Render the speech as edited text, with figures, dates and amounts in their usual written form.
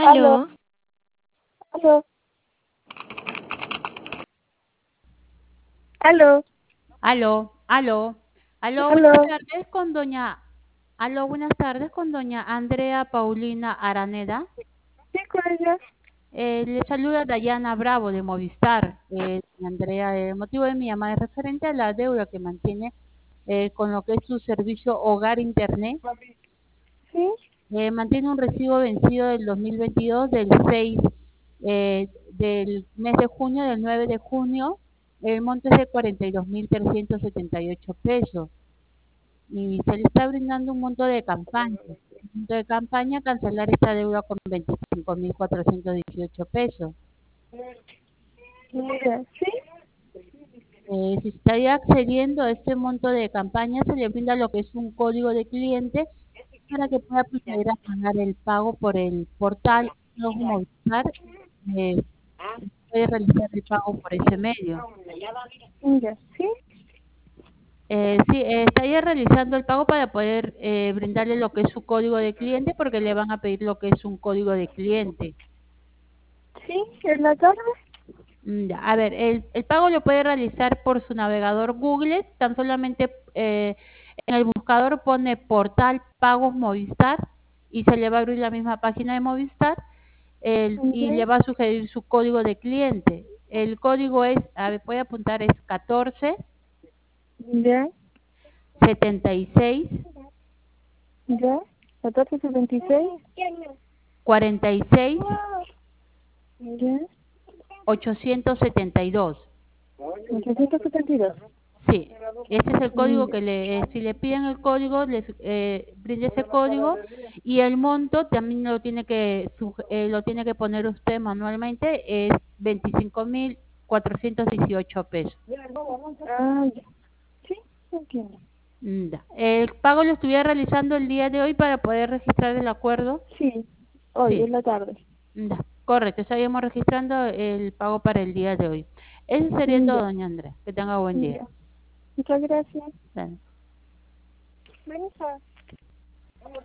Aló, Aló, aló, aló, Aló, buenas aló. tardes con buenas tardes con doña Andrea Paulina Araneda. ¿Sí, con ella? Le saluda Dayana Bravo de Movistar. Doña Andrea, el motivo de mi llamada es referente a la deuda que mantiene con lo que es su servicio Hogar Internet. Sí, Mantiene un recibo vencido del 2022 del 6 del mes de junio, del 9 de junio. El monto es de 42.378 pesos. Y se le está brindando un monto de campaña. El monto de campaña, cancelar esta deuda con 25.418 pesos. mira, sí, Si estaría accediendo a este monto de campaña, se le brinda lo que es un código de cliente para que pueda proceder a pagar el pago por el portal Los Movistar. eh, Puede realizar el pago por ese medio. mira, sí, Sí, estaría realizando el pago para poder brindarle lo que es su código de cliente, porque le van a pedir lo que es un código de cliente. sí, en la tarde. Ya, a ver, el pago lo puede realizar por su navegador Google, tan solamente en el buscador pone portal pagos Movistar y se le va a abrir la misma página de Movistar y Ya, le va a sugerir su código de cliente. El código es, a ver, voy a apuntar, es 14 ya, 76 ya, 1476. 46 Ya, 872. 872. Sí, ese es el código Ya, que si le piden el código, les brinde ese código y el monto también lo tiene que poner usted manualmente, es 25.418 pesos. ya, sí, entiendo. Ya. El pago lo estuviera realizando el día de hoy para poder registrar el acuerdo. Sí, hoy, Sí, en la tarde. ya, correcto, estaríamos registrando el pago para el día de hoy. Eso sería todo, Ya, doña Andrea. Que tenga buen día. ya. Muchas gracias. Dale. Buenas tardes.